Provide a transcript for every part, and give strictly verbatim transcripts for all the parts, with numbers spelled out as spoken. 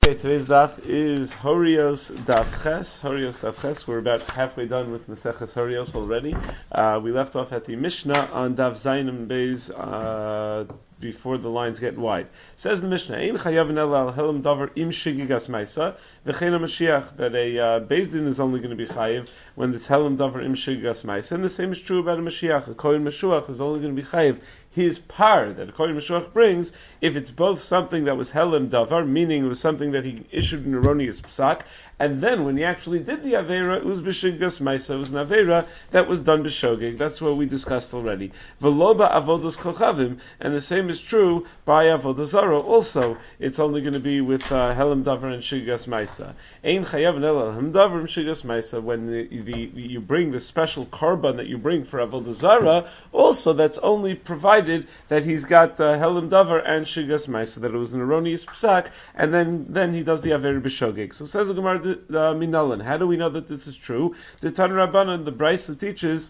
Okay, today's daf is Horios Daf Ches. Horios Daf Ches. We're about halfway done with Maseches Horios already. Uh, we left off at the Mishnah on Daf Zayin Beis uh, before the lines get wide. Says the Mishnah, Ein chayavin ela al helam davar im shigigas ma'isa v'chein Mashiach, that a uh, Beis Din is only going to be chayiv when this helam davar im shigigas ma'isa. And the same is true about a Mashiach. A Kohen Mashiach is only going to be chayiv his par that a Kohen Mashiach brings if it's both something that was helam davar, meaning it was something that he issued an erroneous psak, and then when he actually did the Aveira, it was b'shigas ma'isa, it was an Aveira that was done b'shogeg. That's what we discussed already. V'loba avodas kochavim, and the same is true by avodah zara. Also, it's only going to be with uh, helam davar and shigas ma'isa. Ein chayav ela helam davar and shigas ma'isa. When the, the, you bring the special korban that you bring for avodah zara, also that's only provided that he's got uh, helam davar and shigas ma'isa, that it was an erroneous psak, and then then he does the Aveira b'shogeg. So says the Gemara uh, Minalan. How do we know that this is true? The Tan Rabbanan, the Brisa teaches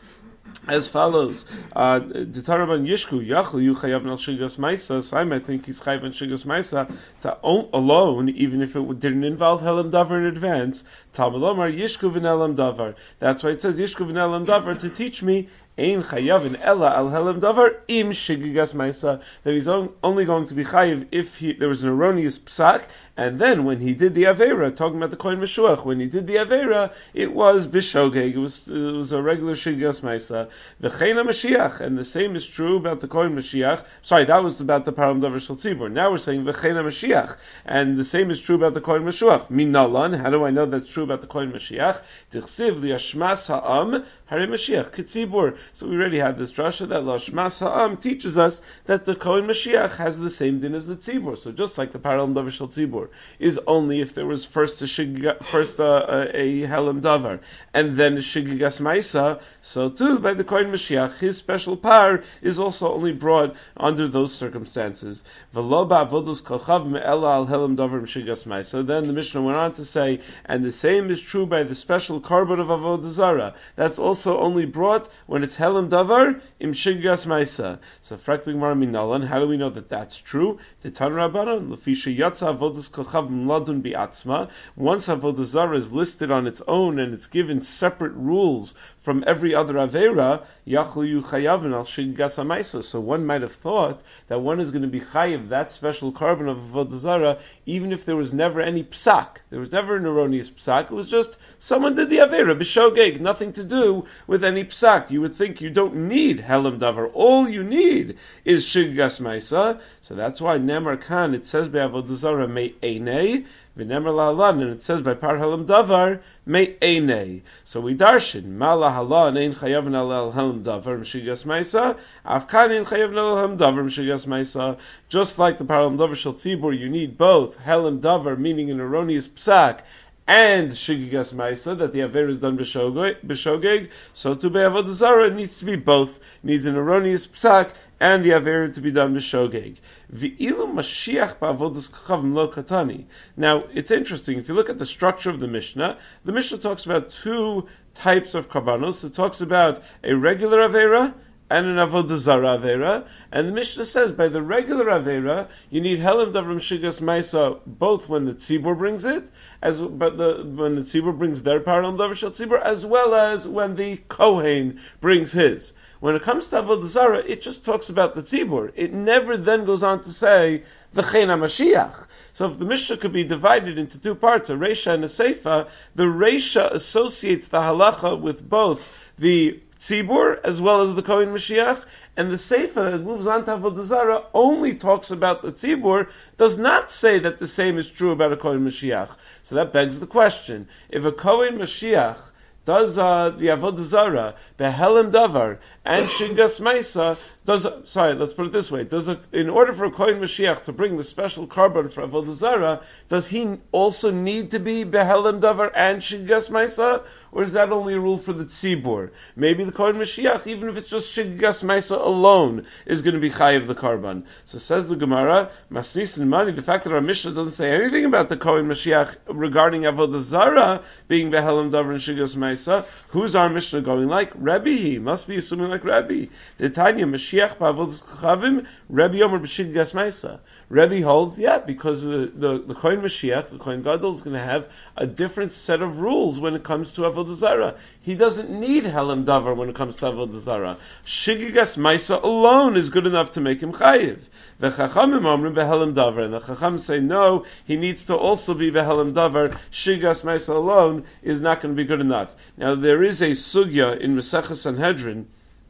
as follows: uh, the Taraban Yishku Yachlu Yu Chayav Nal Shigas Ma'isa. So I might think he's Chayav and Shigas Ma'isa to alone, even if it didn't involve Helam Davar in advance. Talmud Omar Yishku V'Nelam Davar. That's why it says Yishku V'Nelam Davar to teach me Ein Chayavin Ella Al Helam Davar Im Shigigas Ma'isa, that he's on, only going to be Chayiv if he, there was an erroneous psak. And then when he did the Aveira, talking about the Kohen Meshuach, when he did the Aveira, it was Bishogeg, it was it was a regular Shigas Maisa. V'cheina Mashiach, and the same is true about the Kohen Mashiach. Sorry, that was about the Param Davar Shel Tzibur. Now we're saying V'cheina Mashiach, and the same is true about the Kohen Meshuach. Minalan, how do I know that's true about the Kohen Mashiach? Tichsiv li'ashmas ha'am Hare Mashiach Kitzibur. So we already had this drasha that Lashmas Ha'am teaches us that the Kohen Mashiach has the same din as the Tzibur. So just like the Param Davar Shel Tzibur is only if there was first a shig, first a, a, a helam davar and then a shigigas ma'isa, so too by the Kohen Mashiach his special power is also only brought under those circumstances. V'lo ba'avodos kolchav me'ela al helam davar m'shigas ma'isa. Then the Mishnah went on to say, and the same is true by the special korban of avodah zara. That's also only brought when it's helam davar im shigas ma'isa. So frakling mar minalan, how do we know that that's true? The Tan Rabbanan lefisha yatsa avodos kolchav mladun bi'atzma. Once avodah zara is listed on its own and it's given separate rules from every other Aveira, Yachlu yu chayavin al shigas ha'maisa. So one might have thought that one is going to be chayiv that special korban of avodah zara, even if there was never any psak. There was never an erroneous psak. It was just someone did the Aveira b'shogeg, nothing to do with any psak. You would think you don't need helam davar. All you need is shigas ma'isa. So that's why Nemar Khan, it says by avodah zara may einei. V'nemer la'alan, and it says by par helam davar may einei. So we darshan ma la'alan ein chayavin al helam davar m'shigas ma'isa afkan ein chayavin al helam davar m'shigas ma'isa. Just like the par helam davar shel tzibur, you need both helam davar, meaning an erroneous psak, and shigigas ma'isa, that the aver is done b'shogeg. So to be avodah zara, it needs to be both. It needs an erroneous psak and the aver to be done b'shogeg. V'ilu Mashiach ba'avodas kochavim lo katani. Now, it's interesting, if you look at the structure of the Mishnah, the Mishnah talks about two types of karbanos. It talks about a regular avera and an avodah zara avera, and the Mishnah says by the regular avera you need helam davar shigas ma'isa both when the tzibur brings it, as but the when the tzibur brings their param davar shel tzibur, as well as when the kohen brings his. When it comes to avodah zara, it just talks about the tzibur. It never then goes on to say v'chein Mashiach. So if the Mishnah could be divided into two parts, a reisha and a seifa, the reisha associates the halacha with both the tzibur as well as the Kohen Mashiach, and the Seifa that moves on to avodah zara only talks about the tzibur, does not say that the same is true about a Kohen Mashiach. So that begs the question: if a Kohen Mashiach does uh, the avodah zara behelim davar and shigas ma'isa, does sorry, let's put it this way: does a, in order for a Kohen Mashiach to bring the special korban for avodah zara, does he also need to be behelim davar and shigas ma'isa, or is that only a rule for the tzibur? Maybe the Kohen Mashiach, even if it's just shigas ma'isa alone, is going to be chayiv the korban. So says the Gemara, masnis and money. The fact that our Mishnah doesn't say anything about the Kohen Mashiach regarding avodah zara being behelim davar and shigas ma'isa, who's our Mishnah going like? Rebbe, he must be assuming like Rebbe. The Tanya Mashiach ba'avodas kochavim, Rebbe Yomer b'shigas ma'isa. Rebbe holds, yeah, because the the, the Kohen Mashiach, the Kohen Gadol, is going to have a different set of rules when it comes to avodah zarah. He doesn't need Helam Davar when it comes to avodah zarah. Shigigas ma'isa alone is good enough to make him chayiv. The Chachamim omrim behelam davar, and the Chachamim say no, he needs to also be behelam davar. Shigas ma'isa alone is not going to be good enough. Now there is a sugya in Maseches Sanhedrin,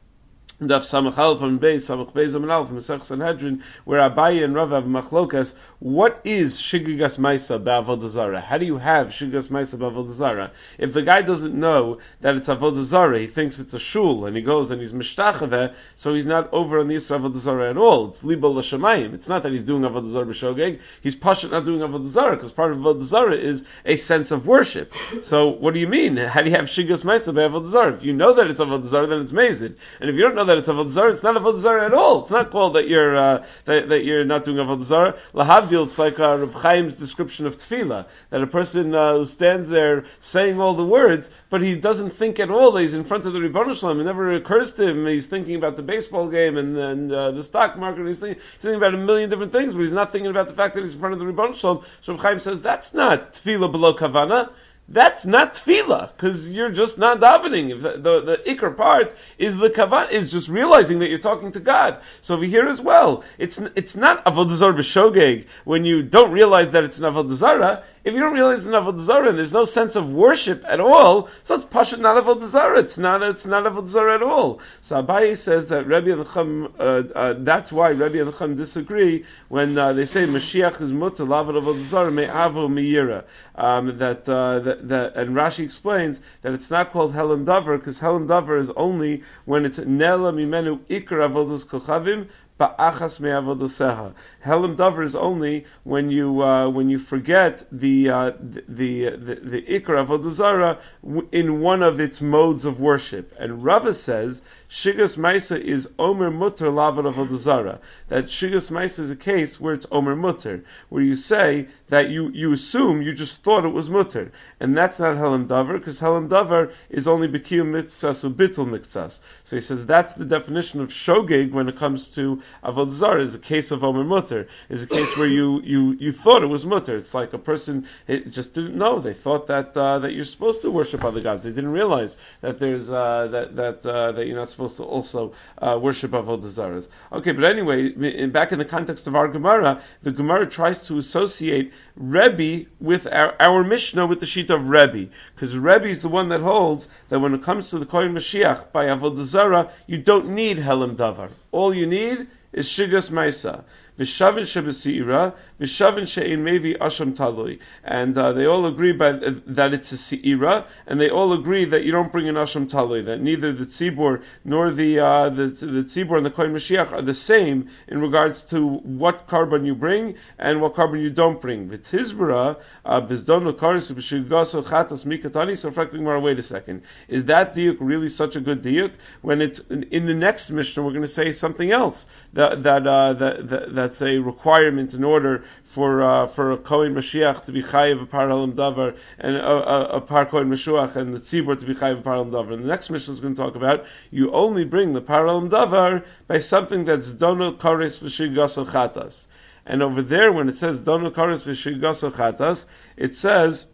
Daf Samach Aleph and Beis, Samach Beis and Aleph, Maseches Sanhedrin, where Abaye and Rav have machlokas. What is shigigas ma'isa ba'avodah zarah? How do you have shigigas ma'isa ba'avodah zarah? If the guy doesn't know that it's avodah zarah, he thinks it's a shul, and he goes and he's mishtachaveh, so he's not over on the Yisra avodah zarah at all. It's libo l'shamayim. It's not that he's doing avodah zarah b'shogeg. He's pashut not doing avodah zarah, because part of avodah zarah is a sense of worship. So what do you mean? How do you have shigigas ma'isa ba'avodah zarah? If you know that it's avodah zarah, then it's mazid. And if you don't know that it's avodah zarah, it's not avodah zarah at all. It's not called that you're uh, that, that you're not doing avodah zarah. Lahavdil, it's like uh, Reb Chaim's description of tefillah, that a person uh, stands there saying all the words, but he doesn't think at all that he's in front of the Rebbeinu Shalom. It never occurs to him. He's thinking about the baseball game and, and uh, the stock market. He's thinking, he's thinking about a million different things, but he's not thinking about the fact that he's in front of the Rebbeinu Shalom. So Reb Chaim says that's not tefillah below kavana. That's not tefillah, because you're just not davening. If the, the, the ikar part is the kavan, is just realizing that you're talking to God. So over here as well, it's it's not avodah zarah b'shogeg when you don't realize that it's an avodah zarah. If you don't realize it's an avodah zarah and there's no sense of worship at all, so it's pashut not avodah zarah. It's not it's not avodah zarah at all. So Abaye says that Rebbe and Chum, uh, uh, that's why Rebbe and Chum disagree when uh, they say Mashiach is mutar lavad avodah zarah me'avo me'yira. Um, that, uh, that that and Rashi explains that it's not called Helam Davar because Helam Davar is only when it's Nela Mimenu Ikar Avodos Kochavim Ba'achas Me'avodoseha. Helam Davar is only when you uh, when you forget the uh, the, the the the Ikar Avodah Zarah in one of its modes of worship. And Rava says Shigas Maisa is Omer Mutter Lavad Avodah Zarah. That Shigas Maisa is a case where it's Omer Mutter, where you say that you, you assume, you just thought it was Mutter. And that's not Helam Davar, because Helam Davar is only B'kiyum Miktsas or Bittul Miktsas. So he says that's the definition of Shogeg when it comes to Avodah Zarah, is a case of Omer Mutter, is a case where you, you, you thought it was Mutter. It's like a person it just didn't know. They thought that uh, that you're supposed to worship other gods. They didn't realize that there's uh, that that uh, that you're not supposed to also uh, worship avodah zarahs. Okay, but anyway, in, back in the context of our Gemara, the Gemara tries to associate Rebbe with our, our Mishnah with the sheet of Rebbe, because Rebbe is the one that holds that when it comes to the Kohen Mashiach by avodah zarah, you don't need Helam Davar. All you need is Shigas Maisa. V'shavin shebesi'ira, v'shavin she'in mevi asham talui. And uh, they all agree by, uh, that it's a se'ira, and they all agree that you don't bring an asham talui, that neither the tzibur nor the uh, the, the tzibur and the Kohen Mashiach are the same in regards to what carbon you bring and what carbon you don't bring. V'tizbara, bizdono karis b'shigaso chatas mikatani. So reflecting more, wait a second. Is that diuk really such a good diuk? When it's in, in the next Mishnah, we're going to say something else that that uh, that, that, that that's a requirement in order for uh, for a Kohen Mashiach to be chayiv a par Helam Davar and a, a, a par Kohen Mashiach and the tzibur to be chayiv a par Helam Davar. And the next Mishnah is going to talk about you only bring the par Helam Davar by something that's dono kares v'shigas chatas. And over there, when it says dono kares v'shigas chatas, it says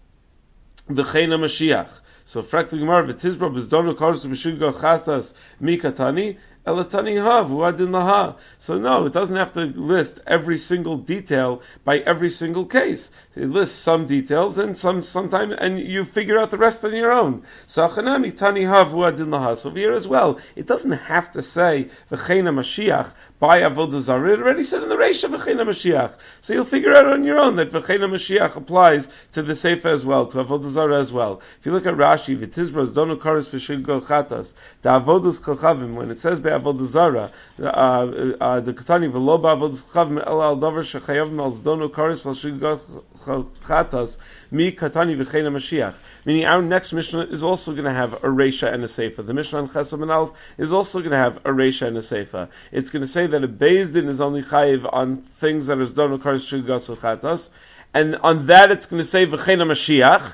v'cheina Mashiach. So frakti gemara v'tizbra b'dono kares v'shigas chatas mikatani. So no, it doesn't have to list every single detail by every single case. It lists some details and some sometimes, and you figure out the rest on your own. So over here as well, it doesn't have to say v'cheina Mashiach by avodah zarah. It already said in the Reisha v'cheina Mashiach. So you'll figure out on your own that v'cheina Mashiach applies to the Sefer as well, to avodah zarah as well. If you look at Rashi, v'tizbras dono kares v'shilgo chatas, the avodas kochavim, when it says by avodah zarah, the katani v'lo ba'avodas kochavim el al davar shechayavim al zdono kares v'shilgo chatas mi katani v'cheina Mashiach. Meaning our next Mishnah is also going to have a Reisha and a Sefer. The Mishnah on Chesed and Aleph is also going to have a Reisha and a Sefer. It's going to say that a Beis Din is only chayiv on things that is done with kares shigas chatas, and on that it's going to say v'cheina Mashiach,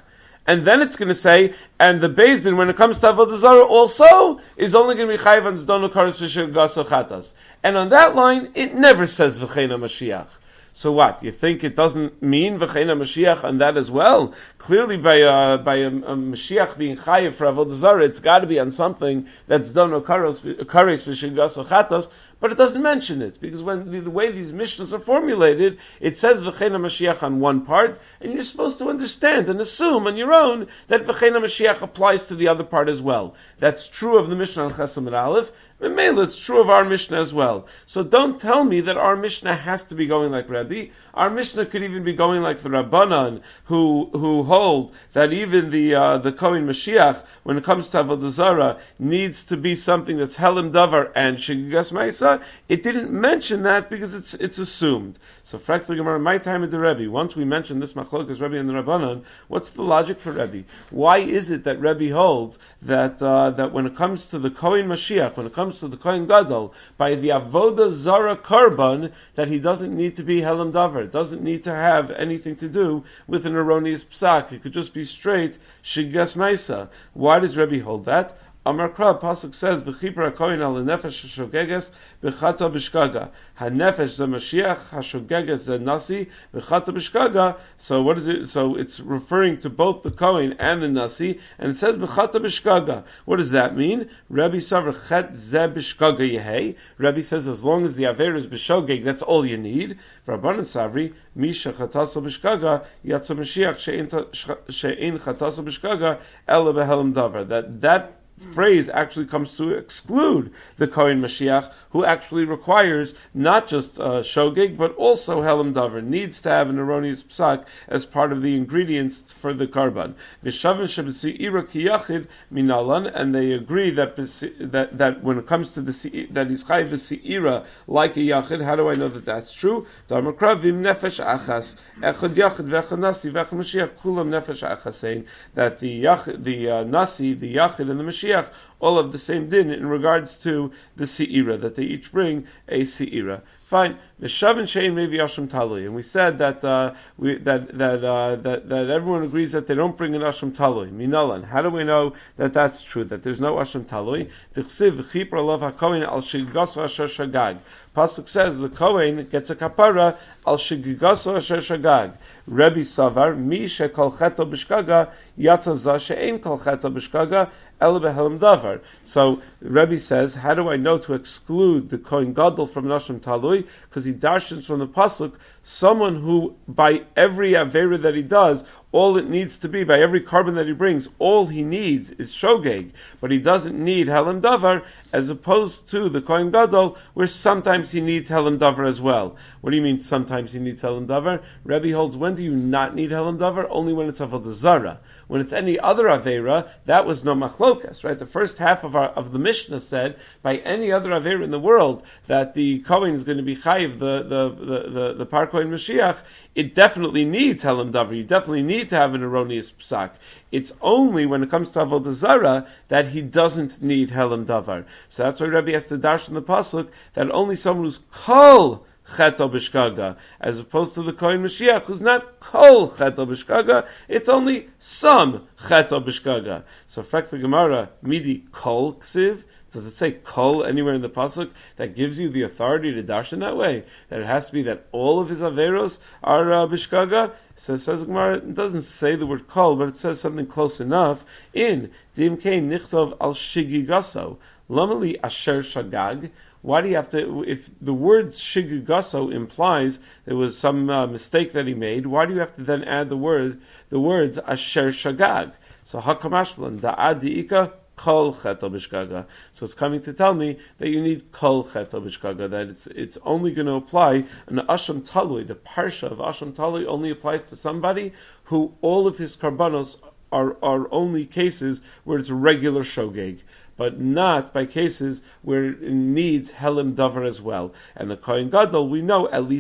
and then it's going to say, and the Beis Din, when it comes to Avodah Zarah, also is only going to be chayiv on Zdonu Karos V'Shigaso Chatas. And on that line, it never says V'cheina Mashiach. So what? You think it doesn't mean V'cheina Mashiach on that as well? Clearly by, uh, by a, a Mashiach being chayiv for Avodah Zarah, it's got to be on something that's Zdonu Karos V'Shigaso Chatas, but it doesn't mention it, because when the, the way these Mishnahs are formulated, it says V'cheina Mashiach on one part, and you're supposed to understand and assume on your own that V'cheina Mashiach applies to the other part as well. That's true of the Mishnah on Chesam and Aleph, and Mela, it's true of our Mishnah as well. So don't tell me that our Mishnah has to be going like Rebbe. Our Mishnah could even be going like the Rabbanan, who who hold that even the uh, the Kohen Mashiach, when it comes to Avodah Zarah, needs to be something that's Helim Davar and Shigigas Maisa. It didn't mention that because it's it's assumed. So, frankly, Gemara, my time at the Rebbe, once we mentioned this Machlokas Rebbe and the Rabbanan, what's the logic for Rebbe? Why is it that Rebbe holds that uh, that when it comes to the Kohen Mashiach, when it comes to the Kohen Gadol, by the Avodah Zarah Karban, that he doesn't need to be Helim Davar, it doesn't need to have anything to do with an erroneous psak. It could just be straight Shigas Maisa. Why does Rebbe hold that? Amar Krab, Pasuk says, V'chipra HaKoyin al nefesh hashogeges b'chata b'shkaga. Ha-nefesh ze Mashiach, hashogeges ze Nasi, b'chata b'shkaga. So what is it? So it's referring to both the Kohen and the Nasi, and it says b'chata b'shkaga. What does that mean? Rabbi Savar chet ze b'shkaga yehei. Rabbi says as long as the Aver is b'shogeg, that's all you need. Rabbanan Savri, Misha chataso b'shkaga, yatsa Mashiach she'ein chataso b'shkaga, ela b'helam davar. That, that phrase actually comes to exclude the Kohen Mashiach, who actually requires not just uh, shogeg, but also helam davar, needs to have an erroneous psak as part of the ingredients for the karban. V'shavin sheb'si'ira ki yachid minalan, and they agree that that that when it comes to the that he's chayiv v'si'ira like a yachid. How do I know that that's true? Damakra v'im nefesh achas echad yachid v'echad nasi v'echad Mashiach kulam nefesh achas, saying that the yachid, the uh, nasi, the yachid, and the Mashiach all of the same din in regards to the Se'ira, that they each bring a Se'ira. Fine. The Shavin Shein maybe Asham Talui, and we said that uh, we, that that, uh, that that everyone agrees that they don't bring an Asham Talui. Minalan. How do we know that that's true? That there's no Asham Talui? Tichsiv v'chipra lav haKohen al shigaso asher shagag. Pasuk says the Kohen gets a kapara al shigaso asher shagag. Rebbe Savar mi shekol cheto b'shkaga yatza za she'ein kol cheto b'shkaga el behelam davar. So Rebbe says, how do I know to exclude the Kohen Gadol from Nashim Talui? Because he darshans from the pasuk, someone who by every avera that he does, all it needs to be, by every carbon that he brings, all he needs is shogeg, but he doesn't need helam davar, as opposed to the Kohen Gadol, where sometimes he needs helam davar as well. What do you mean sometimes he needs helam davar? Rebbe holds, when do you not need helam davar? Only when it's avodah zarah. When it's any other avera, that was no machlokas, right? The first half of our of the Mishnah said, by any other avera in the world, that the Kohen is going to be chayiv, the the the the, the Par Kohen Mashiach, it definitely needs helam davar. You definitely need to have an erroneous psak. It's only when it comes to avodah zarah that he doesn't need helam davar. So that's why Rebbe has to dash in the pasuk that only someone who's kol cheto b'shkaga, as opposed to the Kohen Mashiach, who's not kol cheto b'shkaga, it's only some cheto b'shkaga. So, frek the Gemara, midi kol ksiv. Does it say kol anywhere in the pasuk that gives you the authority to dash in that way? That it has to be that all of his averos are uh, b'shkaga? So it says Gemara, it doesn't say the word kol, but it says something close enough. In dim kein nichtov al shigigaso lamali asher shagag. Why do you have to, if the word shigigaso implies there was some uh, mistake that he made, why do you have to then add the word, the words asher shagag? So hakamashlan, da'ad di'ika, kol cheto b'shkaga. So it's coming to tell me that you need kol cheto b'shkaga, that it's it's only going to apply an asham talui. The parsha of asham talui only applies to somebody who all of his karbanos are, are only cases where it's regular shogeg, but not by cases where it needs helim davar as well. And the Kohen Gadol, we know, at least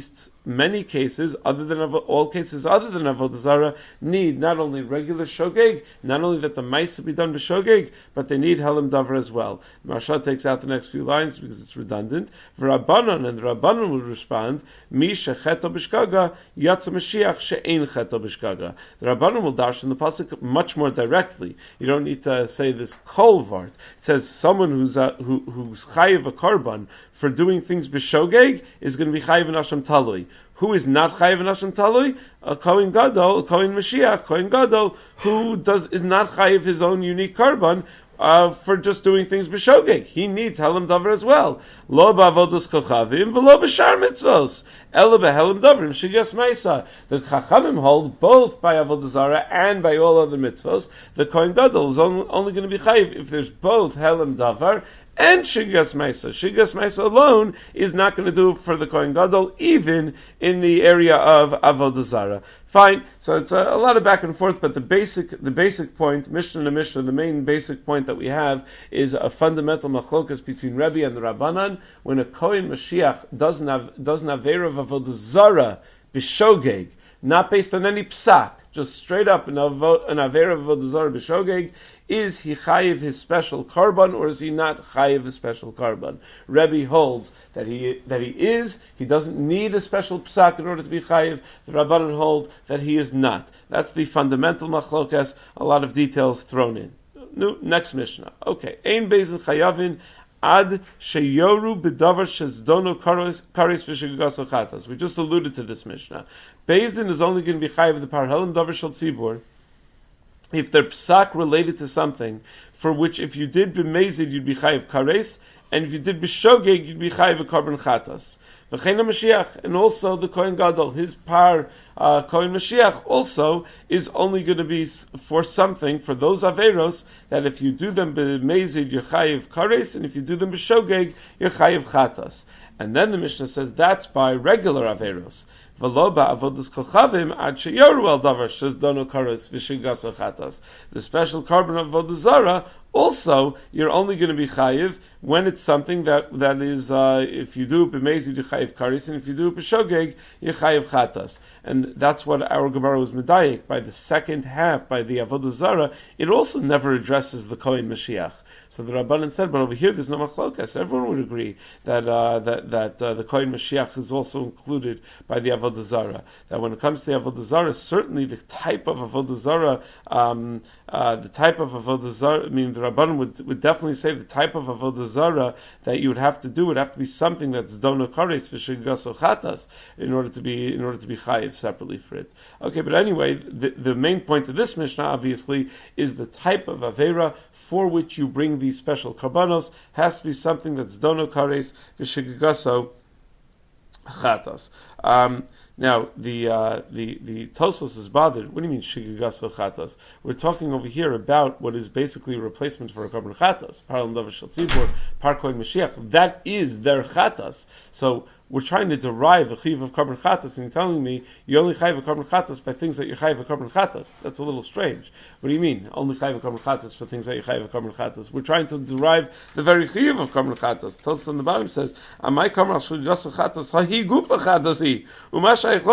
many cases, other than all cases other than avodah zarah, need not only regular shogeg, not only that the ma'aseh be done b'shogeg, but they need helam davar as well. Marsha takes out the next few lines because it's redundant. V'Rabbanan, and the Rabbanan will respond, Mi shecheto b'shgaga yatsa Mashiach she'ein cheto b'shgaga. The Rabbanan will dash in the pasuk much more directly. You don't need to say this kol vart. It says someone who's uh, who, who's chayiv a karban for doing things b'shogeg is going to be chayiv an asham talui. Who is not chayiv an asham talui? A kohen gadol, a kohen Mashiach, kohen gadol, who does is not chayiv his own unique karban uh, for just doing things b'shogeg. He needs helam davar as well. Lo ba'avodos kochavim v'lo b'shar mitzvos. Ela b'helam davrim shigas ma'isa. The chachamim hold both by avodah zarah and by all other mitzvos. The kohen gadol is only, only going to be chayiv if there's both helam davar and Shigas Maisa. Shigas Maisa alone is not going to do for the Kohen Gadol, even in the area of Avodah Zarah. Fine. So it's a, a lot of back and forth, but the basic, the basic point, Mishnah to Mishnah, the main basic point that we have is a fundamental machlokas between Rebbe and the Rabbanan. When a Kohen Mashiach doesn't have, doesn't have Erev Avodah Zarah, b'shogeg, not based on any psak, just straight up an Avera of Avodah Zarah b'shogeg, is he chayiv his special karban, or is he not chayiv his special karban? Rebbe holds that he that he is. He doesn't need a special psak in order to be chayiv. The Rabbanan hold that he is not. That's the fundamental machlokas. A lot of details thrown in. No, next Mishnah. Okay, ein bezin chayavin ad sheyoru b'davar shezdono karis v'shegaso chatas. We just alluded to this Mishnah. Bezin is only going to be chayiv the parhelim davar shel tzibur if they're psak related to something for which if you did b'mezid you'd be chayiv kares, and if you did b'shogeg you'd be chayiv a karban chatas. V'chein Mashiach, and also the Kohen Gadol, his par uh, Kohen Mashiach also is only going to be for something, for those averos, that if you do them b'mezid you're chayiv kares, and if you do them b'shogeg you're chayiv chatas. And then the Mishnah says that's by regular averos. The special carbon of avodah zarah also you're only going to be chayiv when it's something that that is uh, if you do b'mezid you chayiv karis, and if you do b'shogeg you chayiv chatas. And that's what our Gemara was medayik by the second half, by the avodah zarah. It also never addresses the Kohen Mashiach. So the Rabbanan said, but over here there's no machlokas. Everyone would agree that uh, that that uh, the Kohen Mashiach is also included by the avodah zarah. That when it comes to the avodah zarah, certainly the type of avodah zarah, um, uh, the type of avodah zarah. I mean, the Rabbanan would would definitely say the type of avodah zarah that you would have to do would have to be something that's dono kares v'shegaso chatas in order to be in order to be chayiv separately for it. Okay, but anyway, the the main point of this Mishnah obviously is the type of avera for which you bring these special karbanos has to be something that's dono kares v'shegaso chatas. Um, Now, the uh, the the Tosfos is bothered. What do you mean shigagas chatas? We're talking over here about what is basically a replacement for a karban chatas. Parlam davar shel tzibur, par kohen Mashiach. That is their chatas. So we're trying to derive a chiv of karban chatas, and you're telling me you only chayiv a karban chatas by things that you're chayiv a karban chatas. That's a little strange. What do you mean only chayiv a karban chatas for things that you're chayiv a karban chatas? We're trying to derive the very chiv of karban chatas. Tosfos on the bottom says, "Amai karban shigagas chatas hahi gufa chatasi umasha." That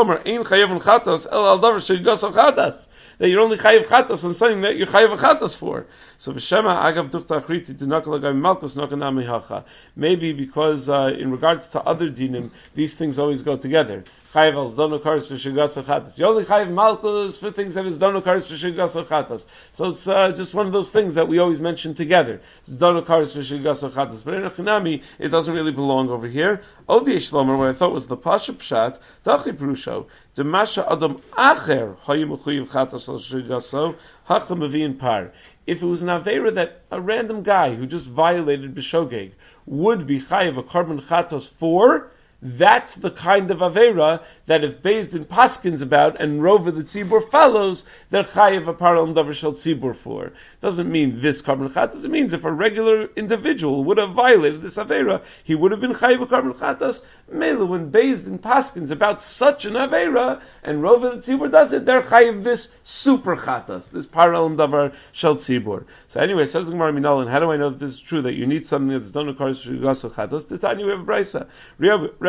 you're only chayiv chatas on something that you're chayiv chatas for. So v'shema agav duchta achriti dinakalagai malchus nokanami hacha. Maybe because uh, in regards to other dinim, these things always go together. Chayiv al zdono kares v'shegas chatas. You only chayiv malchus for things that is zdono kares v'shegas chatas. So it's uh, just one of those things that we always mention together. Zdono kares v'shegas chatas. But in Achinami, it doesn't really belong over here. Odi Shlomer, what I thought was the pasha pshat, dachi prusho, demasha adam acher hayu mechuyev chatas al shegaso hacham avin par. If it was an avera that a random guy who just violated b'shogeg would be chayiv a karban chatas for, that's the kind of avera that if Beis Din paskins about and Rova the Tzibur follows, they're chayiv a paralel davar shel Tzibur for. Doesn't mean this karban chatas. It means if a regular individual would have violated this avera, he would have been chayiv a karban chatas. Mela, when Beis Din paskins about such an avera and Rova the Tzibur does it, they're chayiv this super chatas, this paralel davar shel Tzibur. So anyway, says the Gemara Minalin, how do I know that this is true? That you need something that's done according to gaso chatas? The Tanya we have a brisa. Rebbe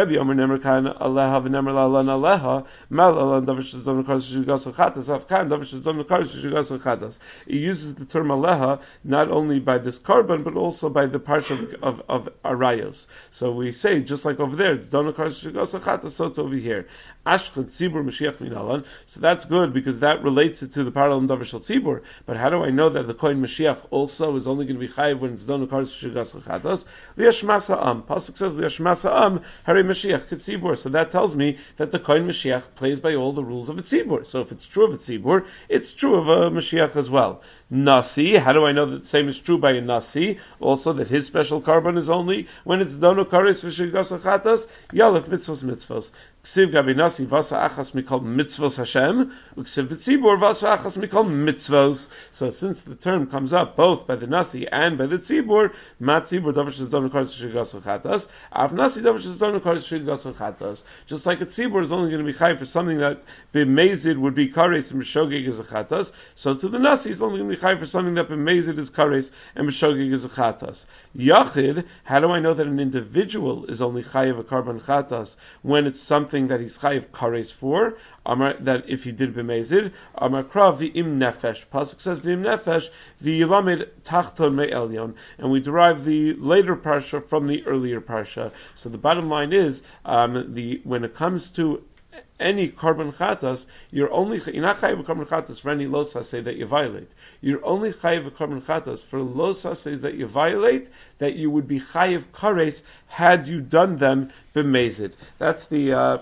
Rebbe Omer Nemer Kan Aleha v'Nemer Lalan Aleha Mal Lalan Davar Shezon Karis Shigas Chatas Afkan Davar Shezon Karis Shigas Chatas. It uses the term Aleha not only by this carbon but also by the part of of, of Arayos. So we say just like over there, it's Don Karis Shigas Chatas. So to over here, Ashkon Tzibur Mashiach Minalan. So that's good because that relates it to the parallel Davar Shel Tzibur. But how do I know that the Kohen Mashiach also is only going to be chayiv when it's Don Karis Shigas Chatas? Liashmasa Am. Pasuk says Liashmasa Am Harei Mashiach Ketzibur. So that tells me that the Kohen Mashiach plays by all the rules of a tzibur. So if it's true of a tzibur, it's true of a Mashiach as well. Nasi, how do I know that the same is true by a Nasi? Also that his special carbon is only when it's Dono Kares V'Shigas Chatas, Yalef Mitzvos Mitzvos. Ksiv Gabi Nasi Vasa Achas Mikol Mitzvos Hashem, Uksiv B'Tzibur Vasa Achas Mikol Mitzvos. So since the term comes up both by the Nasi and by the Tzibur, Ma Tzibur Davish is Dono Kares V'Shigas Chatas, Av Nasi Davish is Dono Kares V'Shigas Chatas. Just like a Tzibur is only going to be Chai for something that B'Mezid would be Kares and B'Shogeg is a Chatas, so to the Nasi is only going to be Chai for something that b'mezid is kares and b'shogeg is a chatas. Yachid, how do I know that an individual is only chayiv a carbon chatas when it's something that he's chayiv kares for? Amar, that if he did b'mezid, Amar krav v'im nefesh. Pasuk says v'im nefesh v'yilamid tachton me'elyon, and we derive the later parsha from the earlier parsha. So the bottom line is, um, the when it comes to any carbon chatas, you're only you're not chayiv a carbon chatas for any los say that you violate. You're only chayiv a carbon chatas for los says that you violate, that you would be chayiv kares had you done them b'mezid. That's the uh,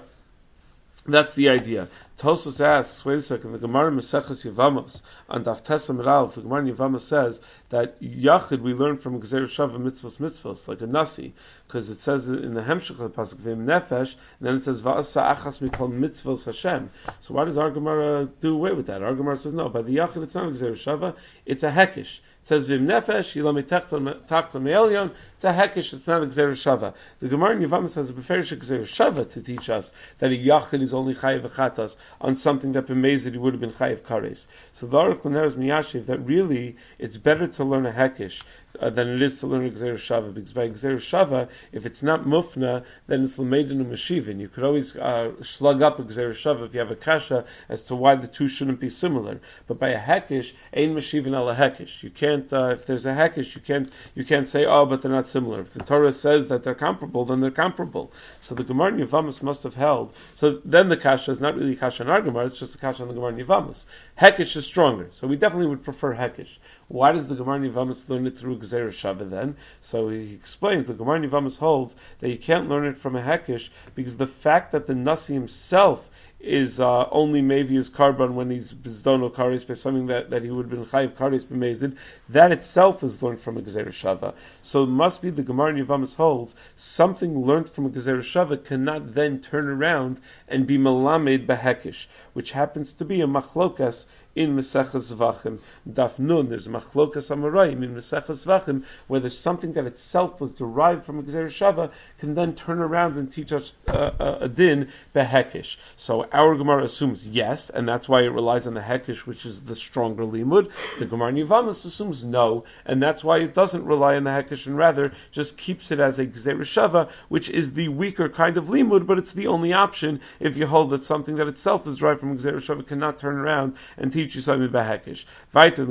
that's the idea. Tosos asks, wait a second, the Gemara Maseches Yevamos on Daf Tesam Rav, the Gemara Yevamos says that Yachid we learn from Gzeir Shava mitzvos mitzvos, like a Nasi, because it says in the Hemshech of the Pasuk, V'im Nefesh, and then it says, Va'asa Achas Mikol Mitzvos Hashem. So why does our Gemara do away with that? Our Gemara says, no, by the Yachid it's not a Gzeir Shava, it's a Hekish. It says V'im Nefesh, Yilami Tachta Me'elyon, it's a Hekish, it's not a Gzeir Shava. The Gemara in Yevamos says a Beferish Gzeir Shava to teach us that a Yachid is only Chayiv Achatas on something that b'mezid he would have been Chayiv Kares. So the Aruch L'ner is Miyashiv that really it's better to learn a Hekish uh, than it is to learn a Gzeir Shava, because by Gzeir Shava, if it's not Mufna, then it's L'meidin U'Meshivin. You could always uh, slug up a Gzeir Shava if you have a kasha as to why the two shouldn't be similar. But by a Hekish, Ein Meshivin al a Hekish. You can't, uh, if there's a Hekish, you can't, you can't say, oh, but they're not similar. If the Torah says that they're comparable, then they're comparable. So the Gemara in Yevamos must have held. So then the kasha is not really kasha in our Gemara, it's just a kasha on the Gemara in Yevamos. Hekish is stronger, so we definitely would prefer Hekish. Why does the Gemara in Yevamos learn it through Gzeir Shava then? So he explains, the Gemara in Yevamos holds that you can't learn it from a Hekish because the fact that the Nasi himself is uh, only maybe his carbon when he's bizdono kares by something that, that he would have been chayiv kares b'mezid, that itself is learned from a Gzeir Shava. So it must be the Gemara in Yevamos holds something learned from a Gzeir Shava cannot then turn around and be melamed b'hekish, which happens to be a machlokas in Maseches Zvachim. Daf Nun, there's a machlokas amarayim in Maseches Zvachim, where there's something that itself was derived from a Gzeir Shava, can then turn around and teach us uh, a, a din behekish. So our Gemara assumes yes, and that's why it relies on the hekish, which is the stronger limud. The Gemara in Yevamos assumes no, and that's why it doesn't rely on the hekish, and rather just keeps it as a Gzeir Shava, which is the weaker kind of limud, but it's the only option if you hold that something that itself is derived from a Gzeir Shava cannot turn around and teach you something by Hekish. Weiter in the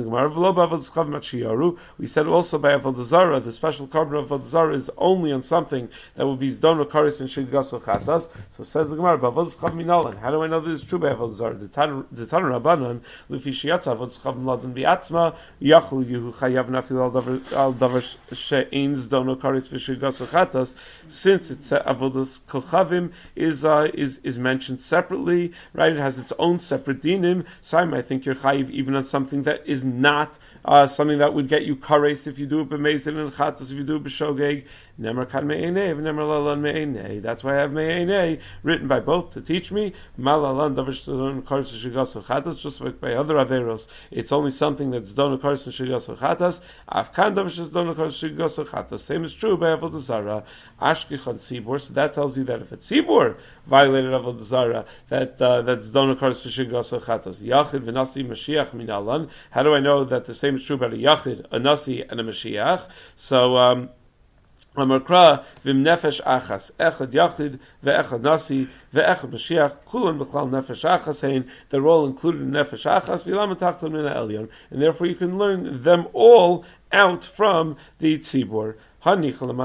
Gemara, we said also by Avodah Zarah, the special carbon of Avodah Zarah is only on something that will be Zdon Karis and Shidgas Chatas. So says the Gemara, Avodah Chav Minalan. How do I know this is true by Avodah Zarah? The Tanu Rabbanan, Lefi Shiatza Avodah Chav Minalan Biatzma, Yachul Yuhu Chayav Nafil Al Davar She'ein Zdon Karis V'Shidgas Chatas. Since it's Avodah Kochavim is uh, is is mentioned separately, right? It has its own separate dinim. Simon, I think you're chayiv even on something that is not uh, something that would get you kares if you do it b'meizin and chatas if you do it b'shogeg. Nemar kan me'enei, nemar lalan me'enei. That's why I have me'enei written by both to teach me malalan davar sh'don kares v'shigas chatas. Just like by other averos, it's only something that's done kares v'shigas chatas. Afkan davar sh'don kares v'shigas chatas. Same is true by Avodah Zarah. Ashkichan tzibur. So that tells you that if a tzibur violated Avodah Zarah, that uh, that's done kares v'shigas chatas. Yachid v'nasi Mashiach minalan. How do I know that the same is true about a Yachid, a Nasi, and a Mashiach? So, um, Amarkra vim nefesh achas echad yachid ve'echad nasi ve'echad mashiach kulan b'chlal nefesh achas hein. They're all included in nefesh achas v'lam tachton min ha'elyon, and therefore you can learn them all out from the tzibur. That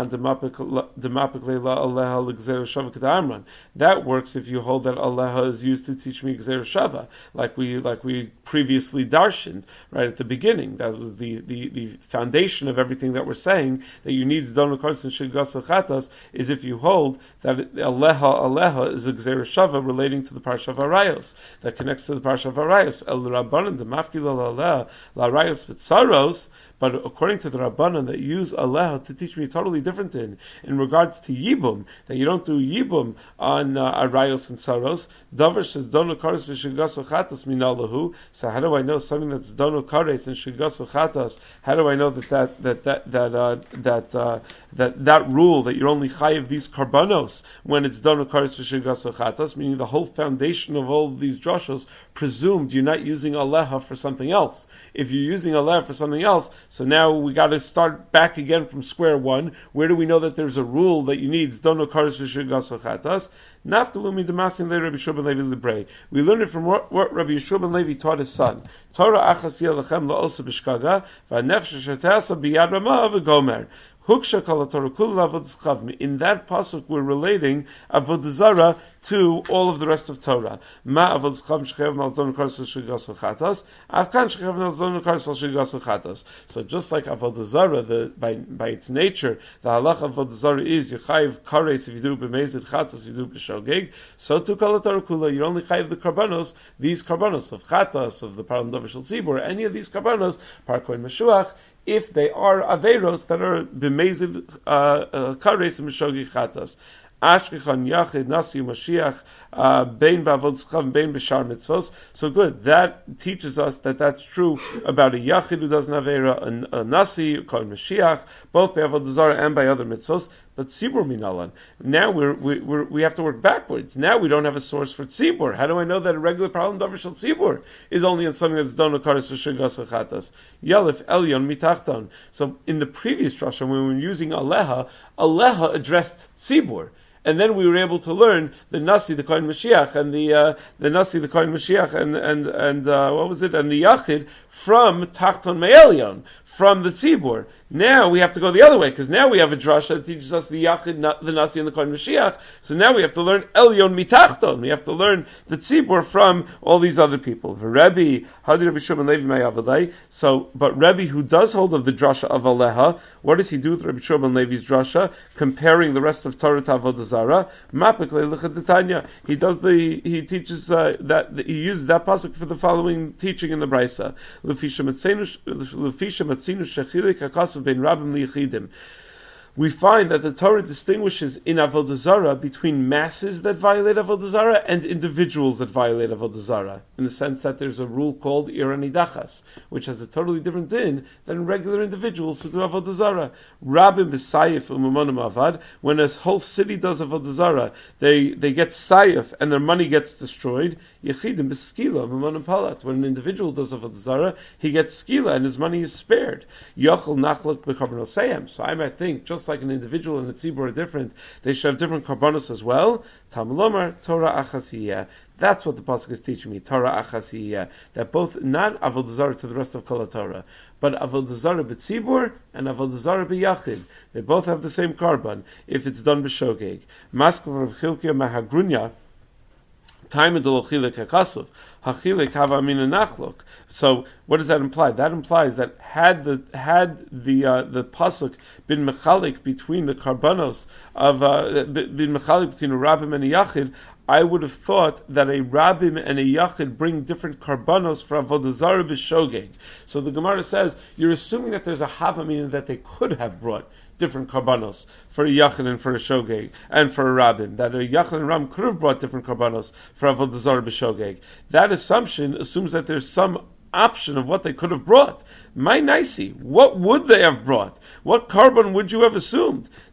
works if you hold that Allah is used to teach me Gzeir Shava, like we like we previously darshaned right at the beginning. That was the, the, the foundation of everything that we're saying, that you need Zdonu Kars and Shigas Chatas, is if you hold that Allah Allah is a Gzeir Shava relating to the Parsha of Arayos, that connects to the Parsha of Arayos. El Rabbanan the Mafkil Allah La Arayos Vitzaros. But according to the Rabbanan that use Allah to teach me totally different in, in regards to Yibum, that you don't do Yibum on uh, Arayos and Saros, Davar says Dono Kares v'Shigaso Chatas minalahu. So how do I know something that's Dono Kares and Shigaso Chatas? How do I know that that that that that uh, that, uh, that that rule that you're only chayiv these karbanos when it's Dono Kares v'Shigaso Chatas? Meaning the whole foundation of all of these droshos presumed you're not using Allah for something else. If you're using Allah for something else, so now we got to start back again from square one. Where do we know that there's a rule that you need Dono Kares v'Shigaso Chatas? Nafkalumi demasin le Rabbi Yeshua ben Levi Librei. We learn it from what, what Rabbi Yeshua ben Levi taught his son. Torah achas yelachem la'osa b'shkaga v'nefesh shetasa b'yad ramah v'gomer. In that pasuk, we're relating avodah zarah to all of the rest of Torah. Ma avodah chacham shechev malzon karsel shigas chatas, afkan shechev malzon karsel shigas chatas. So just like avodah zarah, the by by its nature, the halacha of avodah zarah is you chayiv kares if you do b'mezid chatas, you do b'shogeg. So to kol Torah kula, you only chayiv the karbanos, these karbanos of chatas, of the param davar shel tzibur, any of these karbanos, parkoin meshuach, if they are averos that are b'mezid kares and b'shogeg chatas. Ashkechan Yachid Nasi Mashiach Bein Bavod Schav Bein B'Shar Mitzvos. So good. That teaches us that that's true about a Yachid who doesn't have Eira, a, a Nasi called Mashiach, both by Avodah Zarah and by other mitzvos. But Tzibur Minalan. Now we're, we we're, we have to work backwards. Now we don't have a source for Tzibur. How do I know that a regular problem davar shel Tzibur is only in something that's done akaris v'shigas chatas? Yalif Elyon mitachton. So in the previous drasha, when we were using Aleha, Aleha addressed Tzibur. And then we were able to learn the Nasi, the Kohen Mashiach, and the uh, the Nasi, the Kohen Mashiach, and and and uh, what was it? And the Yachid from Tachton Me'elyon, from the Tzibur. Now we have to go the other way, because now we have a drasha that teaches us the Yachid, the Nasi, and the Kohen Mashiach. So now we have to learn Elyon Mitachton. We have to learn the Tzibur from all these other people. Rebbe, Hadi Rabbi Shimon Levi Ma'avadai. So, but Rebbe, who does hold of the drasha of Aleha, what does he do with Rabbi Shimon Levi's drasha, comparing the rest of Torah to Avodah Zarah? He does the, he teaches uh, that, he uses that pasuk for the following teaching in the Brisa. We find that the Torah distinguishes in Avodah Zarah between masses that violate Avodah Zarah and individuals that violate Avodah Zarah, in the sense that there's a rule called Ira Nidachas, which has a totally different din than regular individuals who do Avodah Zarah. Rabbim b'sayif u'mamonim avad, when a whole city does Avodah Zarah, they, they get sayif and their money gets destroyed. Yechidim b'skila u'mamonim palat, when an individual does Avodah Zarah, he gets skila and his money is spared. Yochel nachlok b'karbanos seyem. So I might think, just like an individual and a tzibur are different, they should have different karbanos as well. Talmud Lomar, Torah achasiyah. That's what the pasuk is teaching me, Torah achasiyah. That both, not avodah zarah to the rest of Kol Torah, but avodah zarah b'tzibur and avodah zarah b'yachid. They both have the same karban if it's done b'shogeg. Maskov of Chilkiah Mahagrunya. Time of the lochilik hakasuv, hachilik hava mina nachlok. So, what does that imply? That implies that had the had the uh, the pasuk been mechalik between the karbanos of uh, been mechalik between a rabbim and a yachid, I would have thought that a rabbim and a yachid bring different karbanos for avodah zarah b'shogeg. So the Gemara says you're assuming that there's a hava, meaning that they could have brought different karbanos for a yachid and for a shogeg and for a rabbin, that a yachid and rabbin could have brought different karbanos for avodah zarah b'shogeg. That assumption assumes that there's some option of what they could have brought. My nicey, what would they have brought? What carbon would you have assumed?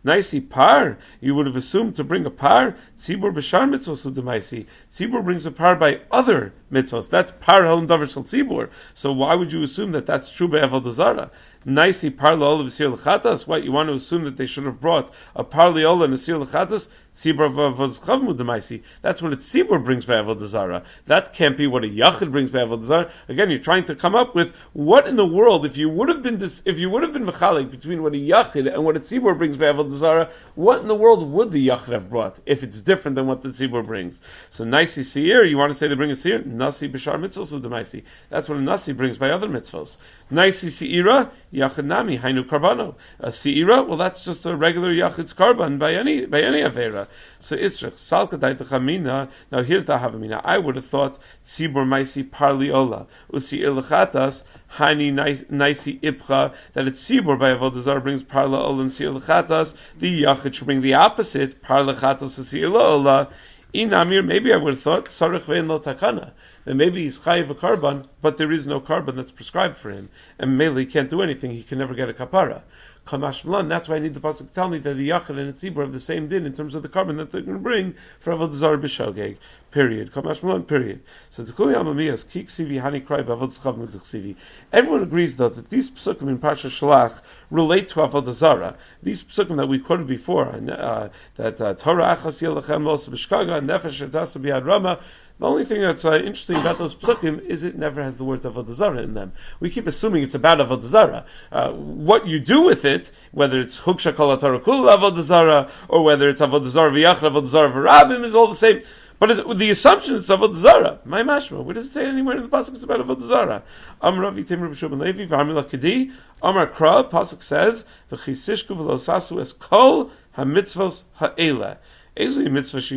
Nicey par, you would have assumed to bring a par. Tzibur b'shar mitzvos udemaisi. Tzibur brings a par by other mitzvos. That's par helam davar shel tzibur. So why would you assume that that's true by avodah zara? Nicey par le'olah v'sir l'chatas. What, you want to assume that they should have brought a par le'olah and a sir l'chatas? Tzibur v'avodah chavmu demaisi. That's what a tzibur brings by avodah zara. That can't be what a yachid brings by avodah zara. Again, you're trying to come up with what in the world, if you would have been dis, if you would have been mechalik between what a yachid and what a tzibur brings by avodah zara, what in the world would the yachid have brought if it's different than what the tzibur brings? So nicey seir, you want to say they bring a seir? Nasi b'shar mitzvos udemaisi. That's what a nasi brings by other mitzvos. Nicey seira, yachid nami hainu karbano. A seira, well, that's just a regular yachid's karban by any by any avera. So Israch salkadai techamina. Now here's the havamina. I would have thought tzibur maisi parli ola usi ilchatas hani nicey ipcha, that it's tzibur by avodah zara brings parla ola and si ilchatas. The yachid should bring the opposite, parla chatas usi ola. Inamir, maybe I would have thought sarich vein lo takana. Then maybe he's chayiv a karban, but there is no karban that's prescribed for him, and maybe he can't do anything. He can never get a kapara. Kamash Malan, that's why I need the pasuk to tell me that the yachid and the tzibur have the same din in terms of the carbon that they're going to bring for avodah zara b'shogeg. Period. Kamash Malan. Period. So the kuli amamiyas kik sivi hani cry b'avodah chav sivi. Everyone agrees though that these psukim in Parsha Shalach relate to avodah zara. These psukim that we quoted before, uh, that uh, Torah achas yelachem los b'shkaga nefesh etasa biad rama. The only thing that's uh, interesting about those psukim is it never has the words avodah zara in them. We keep assuming it's about avodah zara. Uh, what you do with it, whether it's huksha kol haTorah kula avodah zara, or whether it's avodah zara v'yachid avodah zara v'rabim, is all the same. But it, the assumption is avodah zara. My mashma. Where does it say anywhere in the pasuk it's about avodah zara? Amar Rav Yitim B'Shua ben Levi v'Amila Kedi. Amar Kra. Pasuk says v'chisishku v'losasu es kol hamitzvos ha'ela. What's the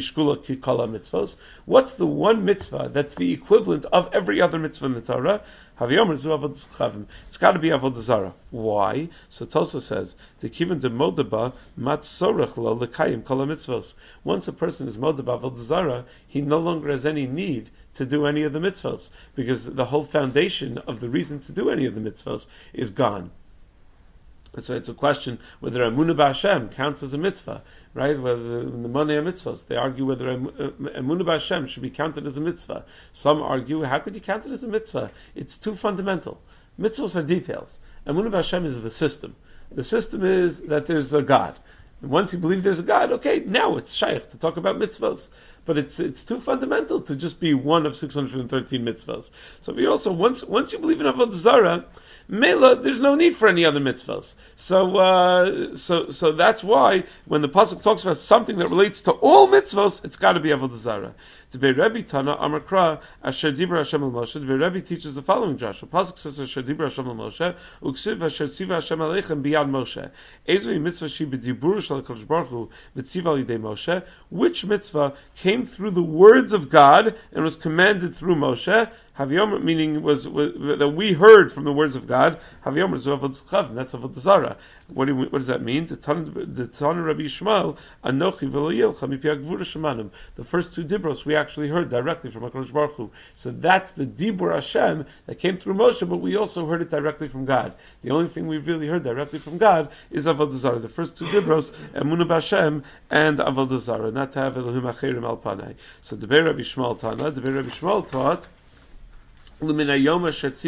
one mitzvah that's the equivalent of every other mitzvah in the Torah? It's got to be avodah zara. Why? So Tosa says, once a person is modaba avodah zara, he no longer has any need to do any of the mitzvahs, because the whole foundation of the reason to do any of the mitzvahs is gone. So it's a question whether Emunah B'Hashem counts as a mitzvah, right? Whether the money are mitzvahs, they argue whether Emunah B'Hashem should be counted as a mitzvah. Some argue, how could you count it as a mitzvah? It's too fundamental. Mitzvahs are details. Emunah B'Hashem is the system. The system is that there's a God. And once you believe there's a God, okay, now it's shaykh to talk about mitzvahs. But it's it's too fundamental to just be one of six hundred thirteen mitzvahs. So we also once once you believe in avodah zara, Mela, there's no need for any other mitzvahs. So, uh, so, so that's why when the pasuk talks about something that relates to all mitzvahs, it's got to be avodah zara. The Bei Rebbe Tana Amar Kra Asher Dibra Hashem al Moshe. The Bei Rebbe teaches the following Joshua. Pasuk says Asher Dibra Hashem al Moshe Uksiv Asher Tziva Hashem Aleichem Biyad Moshe. Ezri mitzvah she b'dibur shel Hakadosh Baruch Hu v'tziva al yidei Moshe. Which mitzvah came through the words of God and was commanded through Moshe? Haviyom, meaning was, was that we heard from the words of God. Haviyom is avodah chav, that's avodah zara. What do we, what does that mean? The Tana Rabbi Yishmael Anochi v'lo yelcha mipi hagvura shemanim. The first two dibros we actually heard directly from Hakadosh Baruch Hu. So that's the dibur Hashem that came through Moshe, but we also heard it directly from God. The only thing we've really heard directly from God is avodah zara. The first two dibros, Emunah B'Hashem and avodah zara, not to have Elohim acherim al panai. So the Bei Rabbi Yishmael Tana, the Bei Rabbi Yishmael taught. It's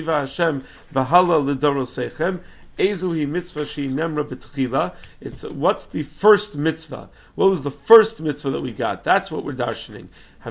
what's the first mitzvah? What was the first mitzvah that we got? That's what we're darshaning.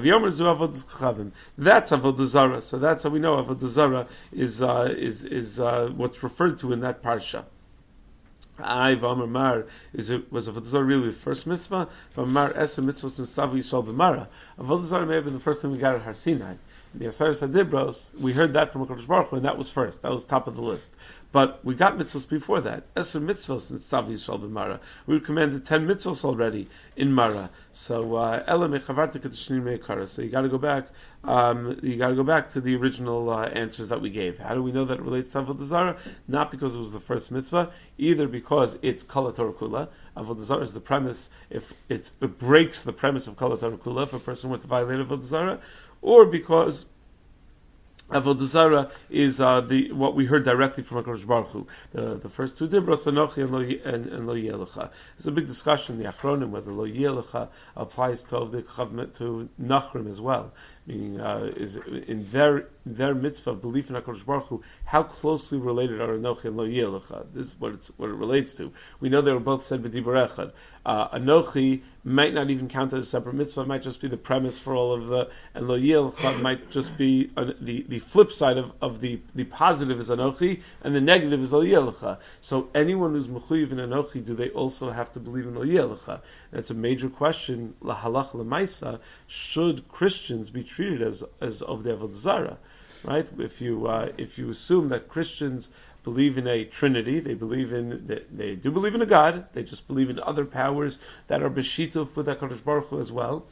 That's avodah zara. So that's how we know avodah zara is uh, is is uh, what's referred to in that parsha. I V'Amar is it was avodah zara really the first mitzvah? V'Amar Esa mitzvahs and Stavu Yisrael b'Mara. Avodah zara may have been the first thing we got at Har Sinai. The Asaris HaDibros, we heard that from HaKadosh Baruch Hu, and that was first. That was top of the list. But we got mitzvahs before that. Esser mitzvahs in Stav Yisrael b'Mara. We were commanded ten mitzvahs already in Mara. So Ela mechavarta ketishnim meikara. So you got to go back. Um, you got to go back to the original uh, answers that we gave. How do we know that it relates to avodah zara? Not because it was the first mitzvah, either because it's kol haTorah kula. Avodah zara is the premise. If it's, it breaks the premise of kol haTorah kula, if a person were to violate avodah zara, or because Avodah Zarah is uh, the what we heard directly from HaKadosh Baruch Hu. The, the first two dibros, Anochi and Lo, and, and Lo Yelecha. There's a big discussion in the Achronim whether Lo Yelecha applies to the Chavmet to Nachrim as well. Meaning, uh, is in their their mitzvah belief in HaKadosh Baruch Hu, how closely related are Anochi and Lo Yelecha? This is what it's what it relates to. We know they were both said b'dibur echad. Uh, Anochi might not even count as a separate mitzvah; it might just be the premise for all of the, and Lo Yelecha might just be uh, the the flip side of, of the the positive is Anochi and the negative is Lo Yelecha. So anyone who's mechuyev in Anochi, do they also have to believe in Lo Yelecha? That's a major question. Lahalach lemaisa, should Christians be treated as as of the Avodah Zarah, right? If you uh, if you assume that Christians believe in a Trinity, they believe in they, they do believe in a God, they just believe in other powers that are b'shituf with HaKadosh Baruch Hu as well.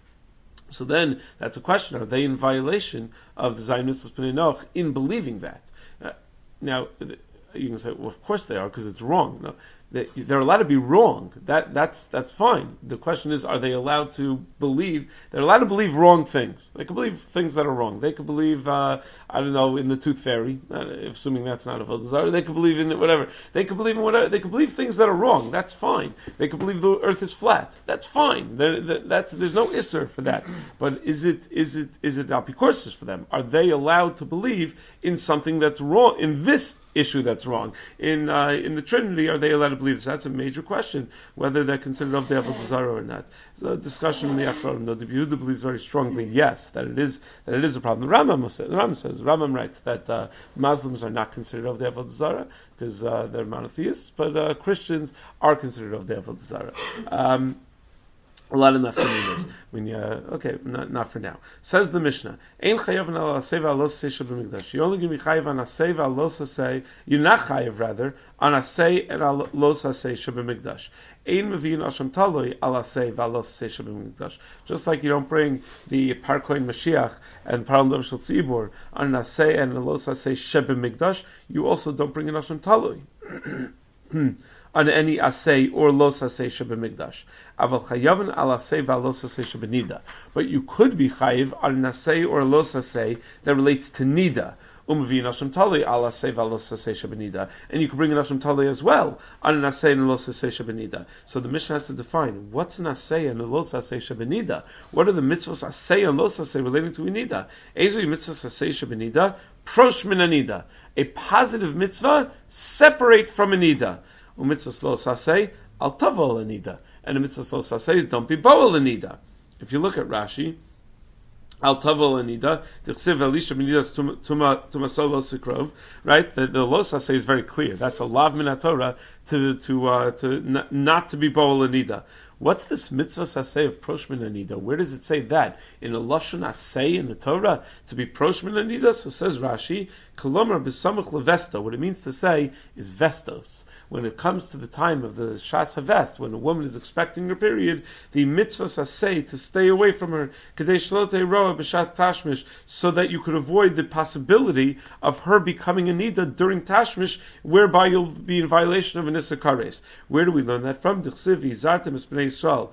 So then that's a question: are they in violation of the Zayin Mitzvos B'nai Noach in believing that? Uh, now you can say, well, of course they are, because it's wrong. No. They're allowed to be wrong. That that's that's fine. The question is, are they allowed to believe? They're allowed to believe wrong things. They can believe things that are wrong. They could believe, uh, I don't know, in the tooth fairy, uh, assuming that's not a Avodah Zarah. They could believe in whatever. They could believe in whatever. They could believe things that are wrong. That's fine. They could believe the Earth is flat. That's fine. They're, that's there's no isser for that. But is it is it is it apikorsis for them? Are they allowed to believe in something that's wrong in this issue that's wrong in uh, in the Trinity? Are they allowed to believe this? That's a major question, whether they're considered of the Avodah Zarah or not. It's a discussion in the Achronim. The Yehuda believes very strongly, yes, that it is that it is a problem. The Rambam says, the Rambam says, the Rambam writes that uh, Muslims are not considered of the Avodah Zarah because uh, they're monotheists, but uh, Christians are considered of the Avodah Zarah. Um, A lot of nafsaminas. When you uh, okay, not, not for now. Says the Mishnah, "Ein chayav an aseva alos say shabimigdash." You're only going to be chayav on aseva alos say. You're not chayav rather on asay and alos say shabimigdash. Ein meviin asham taloi al asay alos say shabimigdash. Just like you don't bring the parkoin Mashiach and param shel tzibur on asay and alos say shabimigdash, you also don't bring an asham taloi on any asay or los asay shabimigdash. Aval chayavan al asay v'alos asay shabenida. But you could be chayiv on an asay or los asay that relates to nida. Umavin asham tali al asay v'alos asay shabenida. And you can bring an asham tali as well on an asay and a los asay shabenida. So the Mishnah has to define what's an asay and a los asay shabenida. What are the mitzvahs asay and los asay relating to nida? Ezu mitzvahs asay shabenida prosh min anida. A positive mitzvah separate from a nida. Umitzvah lo sasei al tavo l'nida, and a mitzvah lo sasei is don't be bo l'nida. If you look at Rashi, al tavo l'nida, t'chsev elisha b'nidas tuma tumasol sikrov, right? The, the lo sasei is very clear. That's a lav min Torah to to uh, to n- not to be bo l'nida. What's this mitzvah saseh of proshmin anida? Where does it say that? In a lashon asay in the Torah to be proshmin anida? So says Rashi, kolomar b'samach levesta. What it means to say is vestos. When it comes to the time of the shas havest, when a woman is expecting her period, the mitzvah saseh to stay away from her kadei shlote roa b'shas tashmish, so that you could avoid the possibility of her becoming a nida during tashmish, whereby you'll be in violation of an issa kares. Where do we learn that from? D'chsiv v'yizartem es b'nei Yisrael.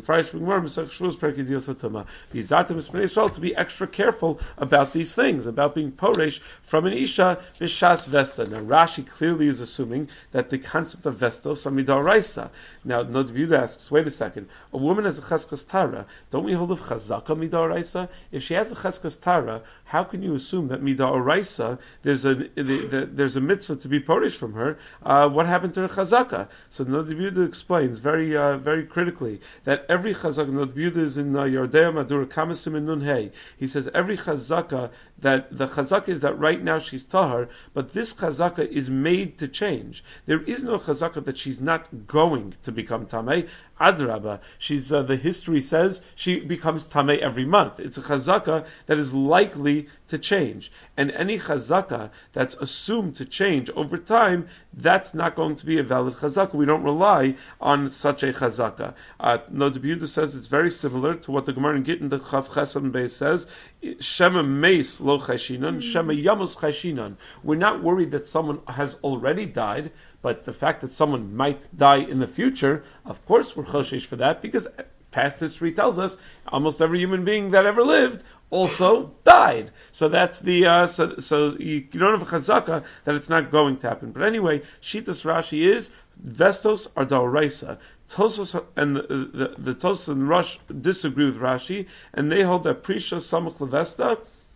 To be extra careful about these things, about being poresh from an isha b'shas vesta. Now Rashi clearly is assuming that the concept of vestos are midaraisa. Now Nod Yehuda asks, wait a second, a woman has a cheskas tara. Don't we hold of chazaka midaraisa? If she has a cheskas tara, how can you assume that midaraisa there's a the, the, there's a mitzvah to be poresh from her? Uh, what happened to her chazaka? So Nod Yehuda explains very uh, very critically that every chazaka, Nod Yehuda is in uh, Yordea Madura Kamasim and Nun Hey. He says every chazaka, that the chazaka is that right now she's tahar, but this chazaka is made to change. There is no chazaka that she's not going to become tamei. Adraba, she's uh, the history says she becomes tamei every month. It's a chazaka that is likely to change, and any chazaka that's assumed to change over time, that's not going to be a valid chazaka. We don't rely on such a chazaka. Uh, no, the Yehuda says it's very similar to what the Gemara in Gittin the Chav Chesed Beis says. Shema meis lo chashinan, shema yamos chashinan. We're not worried that someone has already died, but the fact that someone might die in the future, of course we're choshesh for that, because past history tells us almost every human being that ever lived also died. So that's the uh, so, so you, you don't have a chazaka that it's not going to happen. But anyway, Shitas Rashi is vestos are d'oraisa. Tosos and the the, the Tosos and Rosh disagree with Rashi, and they hold that Prisha Samach Levesta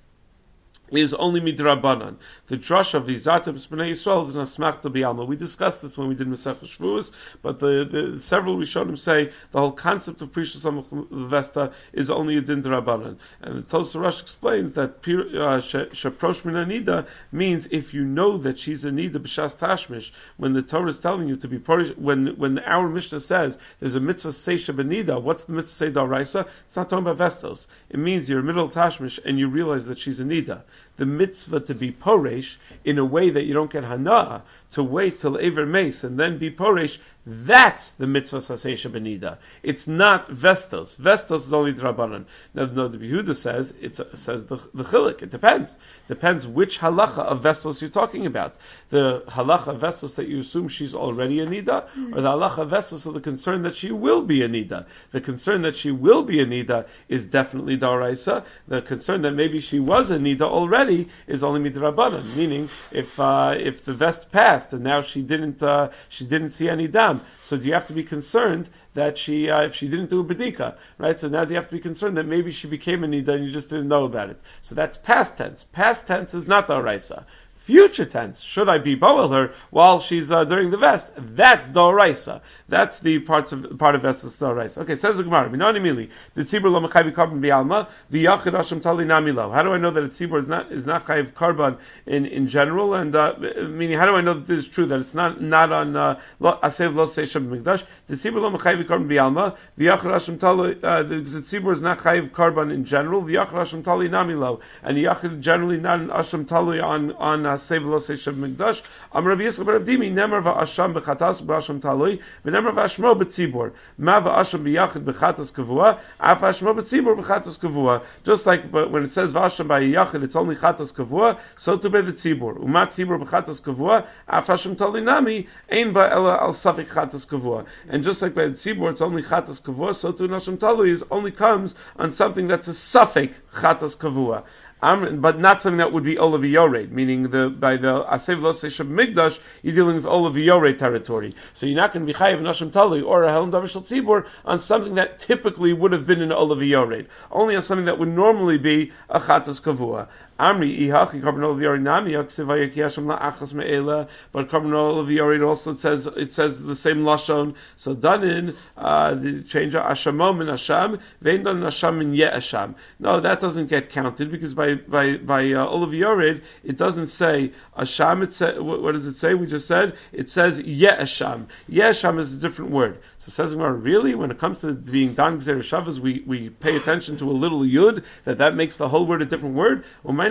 is only midrabanan. The drush of Izatim B'nai Yisrael is not smachta b'alma. We discussed this when we did Masechah Shavuos, but the, the several Rishonim say the whole concept of Prisha Samach Levesta is only a din drabanan. And the Tosar Rosh explains that Sheprosh Min Anida means if you know that she's a nida b'shas tashmish, when the Torah is telling you to be porish, when when our Mishnah says there's a mitzvah seisha b'nida, what's the mitzvah say d'oraisa? It's not talking about vestos. It means you're middle tashmish and you realize that she's a nida. The mitzvah to be poresh in a way that you don't get hana, to wait till Ever Mace and then be poresh, that's the mitzvah sasesha benida. It's not vestos. Vestos is only drabanan. Now, no, the Yehuda says it says the the chilik. It depends. Depends which halacha of vestos you're talking about. The halacha of vestos that you assume she's already a nida, or the halacha of vestos of the concern that she will be a nida. The concern that she will be a nida is definitely daraisa. The concern that maybe she was a nida already is only midrabanan. Meaning, if uh, if the vest passed and now she didn't uh, she didn't see any dam. So do you have to be concerned that she, uh, if she didn't do a bedika, right? So now do you have to be concerned that maybe she became a nida and you just didn't know about it? So that's past tense. Past tense is not the oraisa. Future tense, should I be boel her while she's uh, during the vest? That's the oraisa. That's the parts of part of vestos the oraisa. Okay, says the Gemara. Minani mili the tzibur lo mechayiv karban bialma v'yachid asham tali namilo. How do I know that a tzibur is not is not chayiv karban in in general? And uh, meaning, how do I know that this is true? That it's not not on asev lo seishav mikdash. The tzibur lo mechayiv karban bialma v'yachid asham tali. The tzibur is not chayiv karban in general. V'yachid asham tali namilo. And yachid generally not an asham tali on on Save lo seishav mikdash. Am Rabbi Yisrael bar Avdimi nemer va'asham bechatas b'asham taloi v'nemer va'ashmo b'tzibur ma va'asham b'yachid bechatas kavua af ashmo b'tzibur bechatas kavua. Just like but when it says va'asham b'yachid it's only chatas kavua, so to be the tzibur umat tzibur bechatas kavua af asham taloi nami ein ba'ela al safik chatas kavua. And just like by the tzibur it's only chatas kavua, so to asham taloi is only comes on something that's a safik chatas kavua. Um, but not something that would be Olav Yored, meaning the by the Asev Lo Seishav Migdash, you're dealing with Olav Yored territory. So you're not going to be Chayiv Nashim Tali or a Helam Davar Shel Tzibur on something that typically would have been an Olav Yored, only on something that would normally be a Chatas Kavua. Amri ihachi carbon olav yored nami yaksivaya kiyasham la'achas me'ela, but carbon olav yored also it says it says the same lashon. So done in uh, the change of ashamom and asham vein done asham and ye asham. No, that doesn't get counted because by by by uh, olav yored it doesn't say asham. It say, what, what does it say? We just said it says ye asham. Ye asham is a different word. So it says really when it comes to being dan gzer shavas, we we pay attention to a little yud that that makes the whole word a different word.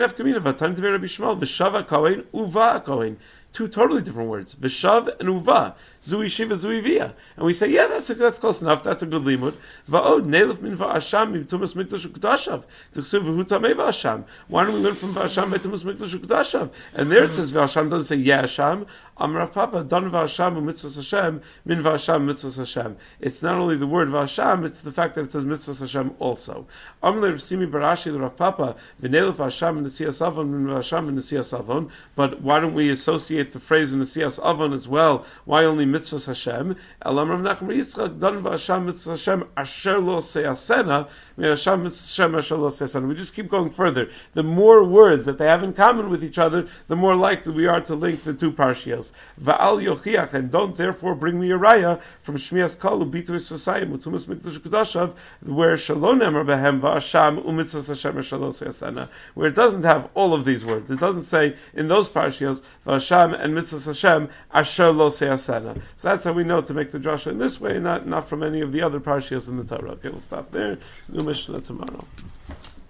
V'shava kohen uva kohen. Two totally different words. V'shav and uva. Zui shiva zui via. And we say, yeah, that's a, that's close enough. That's a good limud. Va'od neilef min va'asham mitumas mikdash ukdashav. T'chsuv v'hu tamei va'asham. Why don't we learn from va'asham mitumas mikdash ukdashav? And there it says va'asham doesn't say yeah Hashem. Amrav Papa dan va'asham u'mitzvahs Hashem min va'asham mitzvahs Hashem. It's not only the word va'asham, it's the fact that it says mitzvahs Hashem also. Amle Simi Barashi Rav Papa v'neilef va'asham in the siyas avon min va'asham in the siyas avon. But why don't we associate the phrase in the siyas avon as well? Why only mitzvahs Hashem? Elam Rav Nachman Yitzchak dan v'asham mitzvahs Hashem asher lo seyasena me'asham mitzvahs Hashem asher lo seyasena. We just keep going further. The more words that they have in common with each other, the more likely we are to link the two parshios. Va'al yochiach, and don't therefore bring me a raya from Shmias Kol u'bitu Yisrasayim u'tumas mikdash ukdashav, where shalom emar behem va'asham u'mitzvahs Hashem asher lo seyasena, where it doesn't have all of these words. It doesn't say in those parshios va'asham and mitzvahs Hashem asher lo seyasena. So that's how we know to make the drasha in this way, not not from any of the other parshios in the Torah. Okay, we'll stop there. New Mishnah tomorrow.